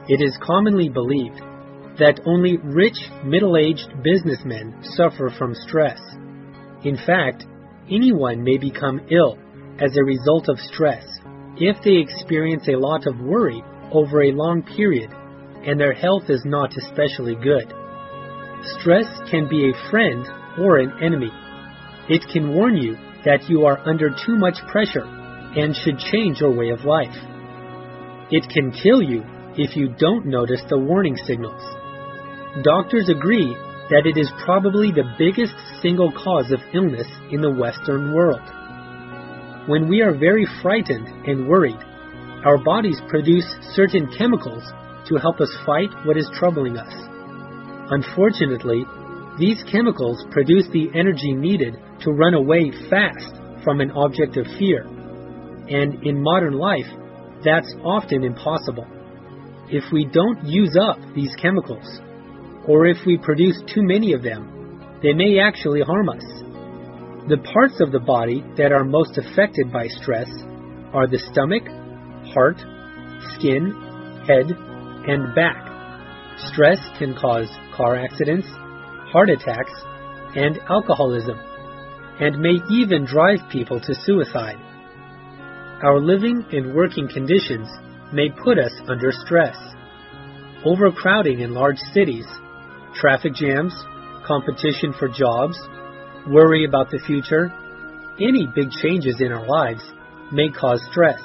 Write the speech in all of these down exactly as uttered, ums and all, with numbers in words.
It is commonly believed that only rich, middle-aged businessmen suffer from stress. In fact, anyone may become ill as a result of stress if they experience a lot of worry over a long period and their health is not especially good. Stress can be a friend or an enemy. It can warn you that you are under too much pressure and should change your way of life. It can kill you if you don't notice the warning signals. Doctors agree that it is probably the biggest single cause of illness in the Western world. When we are very frightened and worried, our bodies produce certain chemicals to help us fight what is troubling us. Unfortunately, these chemicals produce the energy needed to run away fast from an object of fear. And in modern life, that's often impossible. If we don't use up these chemicals, or if we produce too many of them, they may actually harm us. The parts of the body that are most affected by stress are the stomach, heart, skin, head, and back. Stress can cause car accidents, heart attacks, and alcoholism, and may even drive people to suicide. Our living and working conditions may put us under stress. Overcrowding in large cities, traffic jams, competition for jobs, worry about the future, any big changes in our lives may cause stress.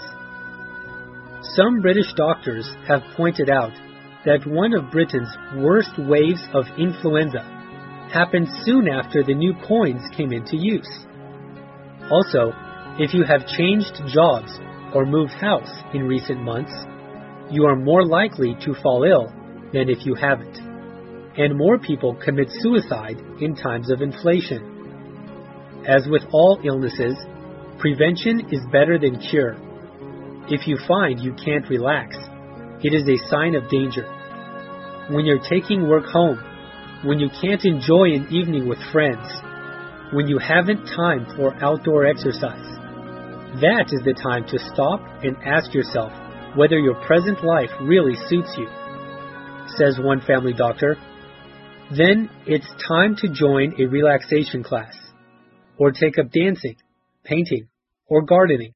Some British doctors have pointed out that one of Britain's worst waves of influenza happened soon after the new coins came into use. Also, if you have changed jobs or moved house in recent months, you are more likely to fall ill than if you haven't. And more people commit suicide in times of inflation. As with all illnesses, prevention is better than cure. If you find you can't relax, it is a sign of danger. When you're taking work home, when you can't enjoy an evening with friends, when you haven't time for outdoor exercise, that is the time to stop and ask yourself whether your present life really suits you. Says one family doctor. Then it's time to join a relaxation class, or take up dancing, painting, or gardening.